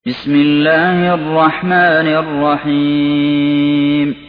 بسم الله الرحمن الرحيم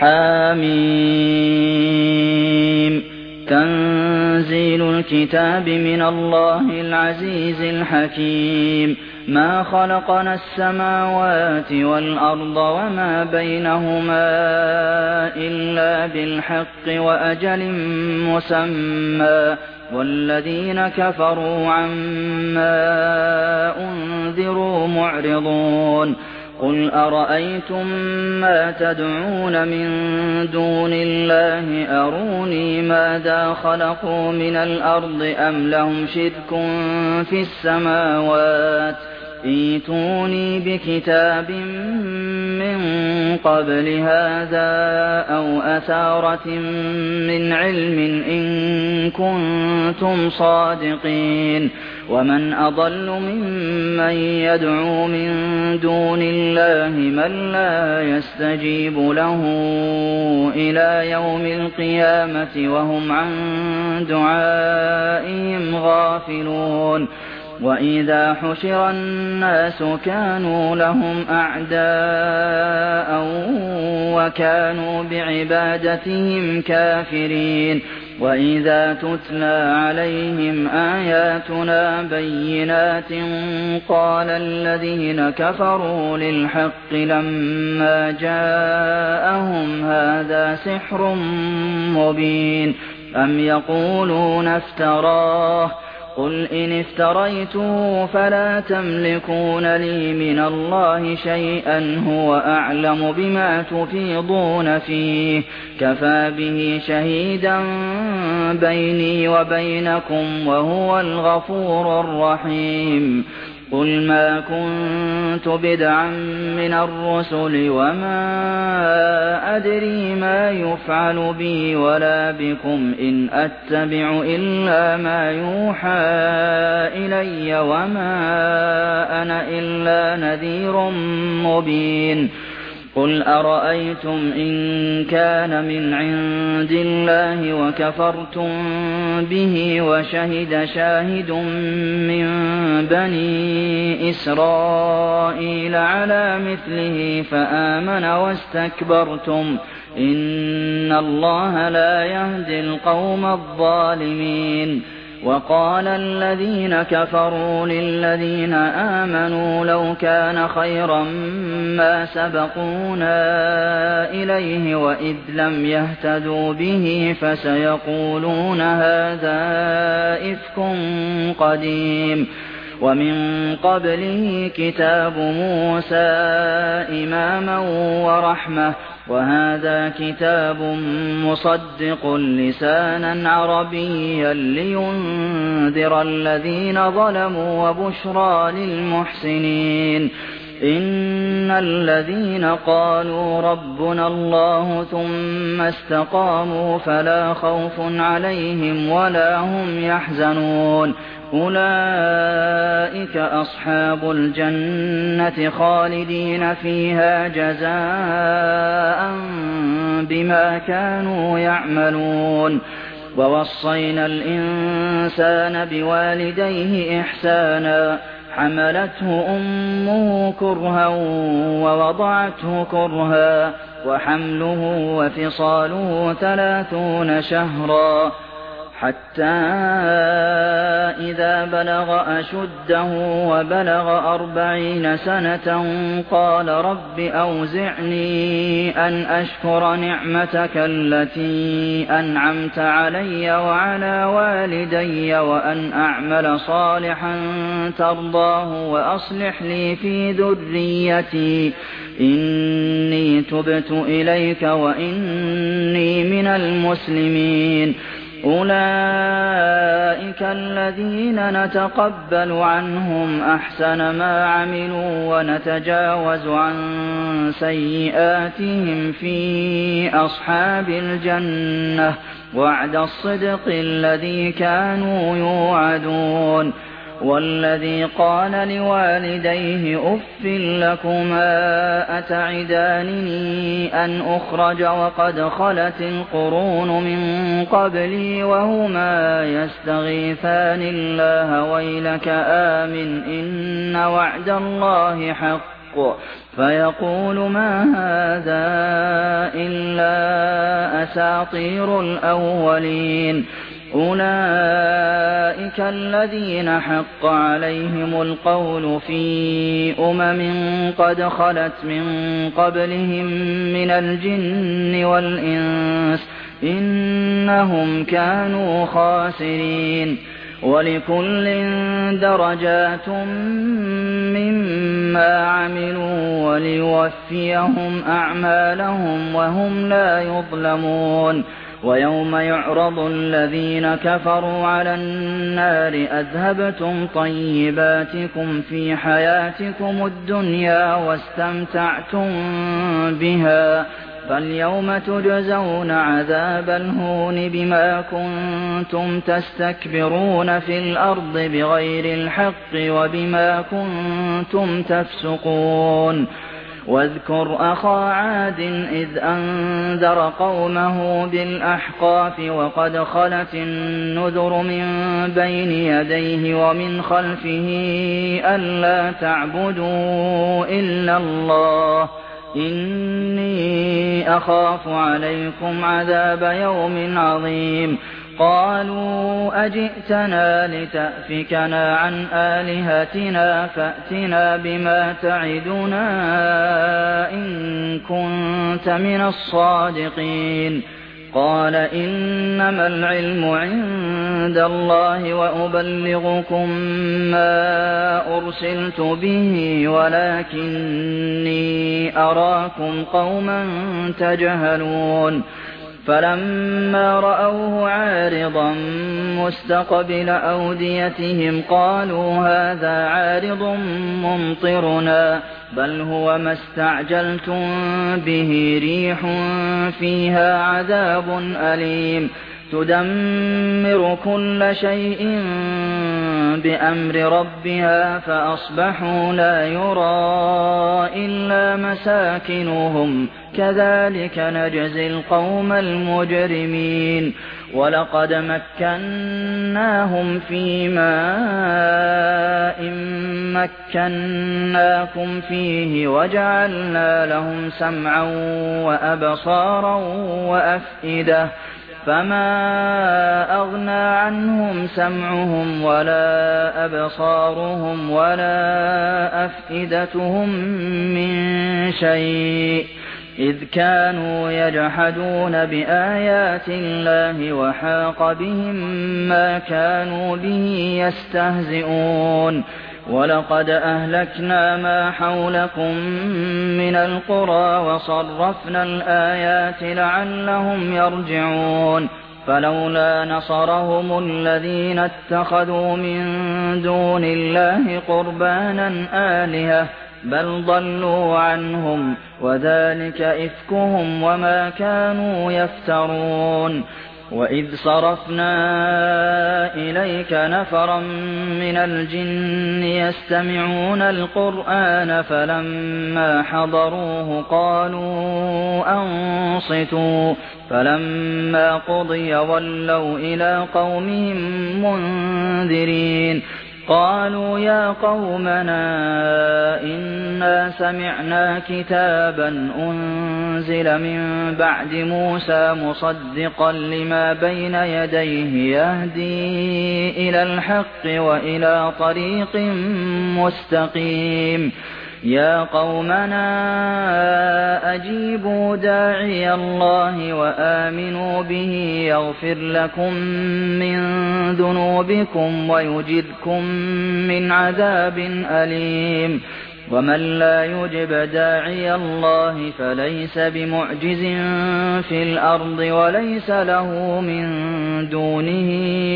حم تنزيل الكتاب من الله العزيز الحكيم ما خلقنا السماوات والأرض وما بينهما إلا بالحق وأجل مسمى والذين كفروا عما أنذروا معرضون قل أرأيتم ما تدعون من دون الله أروني ماذا خلقوا من الأرض أم لهم شرك في السماوات ائتوني بكتاب من قبل هذا أو أثارة من علم إن كنتم صادقين ومن أضل ممن يدعو من دون الله من لا يستجيب له إلى يوم القيامة وهم عن دعائهم غافلون وإذا حشر الناس كانوا لهم أعداء وكانوا بعبادتهم كافرين وإذا تتلى عليهم آياتنا بينات قال الذين كفروا للحق لما جاءهم هذا سحر مبين أم يقولون افتراه قل إن افتريته فلا تملكون لي من الله شيئا هو أعلم بما تفيضون فيه كفى به شهيدا بيني وبينكم وهو الغفور الرحيم قل ما كنت بدعا من الرسل وما أدري ما يفعل بي ولا بكم إن أتبع إلا ما يوحى إلي وما أنا إلا نذير مبين قل أرأيتم إن كان من عند الله وكفرتم به وشهد شاهد من بني إسرائيل على مثله فآمن واستكبرتم إن الله لا يهدي القوم الظالمين وقال الذين كفروا للذين آمنوا لو كان خيرا ما سبقونا إليه وإذ لم يهتدوا به فسيقولون هذا إفك قديم ومن قبله كتاب موسى إماما ورحمة وهذا كتاب مصدق لسانا عربيا لينذر الذين ظلموا وبشرى للمحسنين إن الذين قالوا ربنا الله ثم استقاموا فلا خوف عليهم ولا هم يحزنون أولئك أصحاب الجنة خالدين فيها جزاء بما كانوا يعملون ووصينا الإنسان بوالديه إحسانا حملته أمه كرها ووضعته كرها وحمله وفصاله 30 شهرا حتى إذا بلغ أشده وبلغ 40 سنة قال رب أوزعني أن أشكر نعمتك التي أنعمت علي وعلى والدي وأن أعمل صالحا ترضاه وأصلح لي في ذريتي إني تبت إليك وإني من المسلمين أولئك الذين نتقبل عنهم أحسن ما عملوا ونتجاوز عن سيئاتهم في أصحاب الجنة وعد الصدق الذي كانوا يوعدون والذي قال لوالديه أف لكما أتعدانني أن أخرج وقد خلت القرون من قبلي وهما يستغيثان الله ويلك آمن إن وعد الله حق فيقول ما هذا إلا أساطير الأولين أولئك الذين حق عليهم القول في قد خلت من قبلهم من الجن والإنس إنهم كانوا خاسرين ولكل درجات مما عملوا وليوفيهم أعمالهم وهم لا يظلمون ويوم يعرض الذين كفروا على النار أذهبتم طيباتكم في حياتكم الدنيا واستمتعتم بها فاليوم تجزون عذاب الهون بما كنتم تستكبرون في الأرض بغير الحق وبما كنتم تفسقون واذكر أخا عاد إذ أنذر قومه بالأحقاف وقد خلت النذر من بين يديه ومن خلفه ألا تعبدوا إلا الله إني أخاف عليكم عذاب يوم عظيم قالوا أجئتنا لتأفكنا عن آلهتنا فأتنا بما تعدنا إن كنت من الصادقين قال إنما العلم عند الله وأبلغكم ما أرسلت به ولكني أراكم قوما تجهلون فلما رأوه عارضا مستقبل أوديتهم قالوا هذا عارض ممطرنا بل هو ما استعجلتم به ريح فيها عذاب أليم تدمر كل شيء بأمر ربها فأصبحوا لا يرى إلا مساكنهم كذلك نجزي القوم المجرمين ولقد مكناهم في ماء مكناكم فيه وجعلنا لهم سمعا وأبصارا وأفئدة فما أغنى عنهم سمعهم ولا أبصارهم ولا أفئدتهم من شيء إذ كانوا يجحدون بآيات الله وحاق بهم ما كانوا به يستهزئون ولقد أهلكنا ما حولكم من القرى وصرفنا الآيات لعلهم يرجعون فلولا نصرهم الذين اتخذوا من دون الله قربانا آلهة بل ضلوا عنهم وذلك إفكهم وما كانوا يفترون وإذ صرفنا إليك نفرا من الجن يستمعون القرآن فلما حضروه قالوا أنصتوا فلما قضي ولوا إلى قومهم منذرين قالوا يا قومنا إنا سمعنا كتابا أنزل من بعد موسى مصدقا لما بين يديه يهدي إلى الحق وإلى طريق مستقيم يا قومنا أجيبوا داعي الله وآمنوا به يغفر لكم من ذنوبكم ويجركم من عذاب أليم ومن لا يجب داعي الله فليس بمعجز في الأرض وليس له من دونه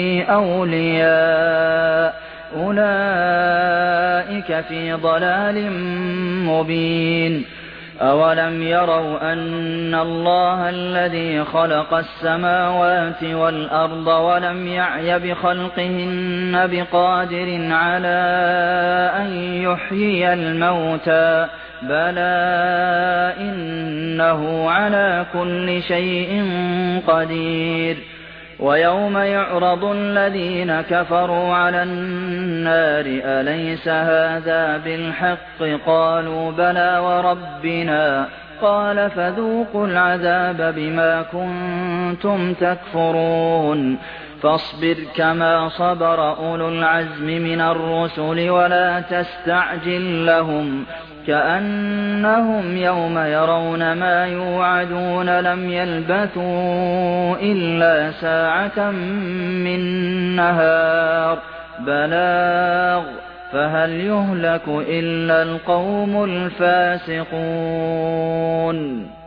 أولياء أولئك في ضلال مبين أَوَلَمْ يَرَوْا أَنَّ اللَّهَ الَّذِي خَلَقَ السَّمَاوَاتِ وَالْأَرْضَ وَلَمْ يَعْيَ بِخَلْقِهِنَّ بِقَادِرٍ عَلَىٰ أَن يُحْيِيَ الْمَوْتَىٰ ۚ بَلَىٰ إِنَّهُ عَلَىٰ كُلِّ شَيْءٍ قَدِيرٌ وَيَوْمَ يُعْرَضُ الَّذِينَ كَفَرُوا عَلَى النَّارِ أَلَيْسَ هَٰذَا بِالْحَقِّ ۖ قَالُوا بَلَىٰ وَرَبِّنَا ۚ قَالَ فَذُوقُوا الْعَذَابَ بِمَا كُنتُمْ تَكْفُرُونَ فاصبر كما صبر أولو العزم من الرسل ولا تستعجل لهم كأنهم يوم يرون ما يوعدون لم يلبثوا إلا ساعة من نهار بلاغ فهل يهلك إلا القوم الفاسقون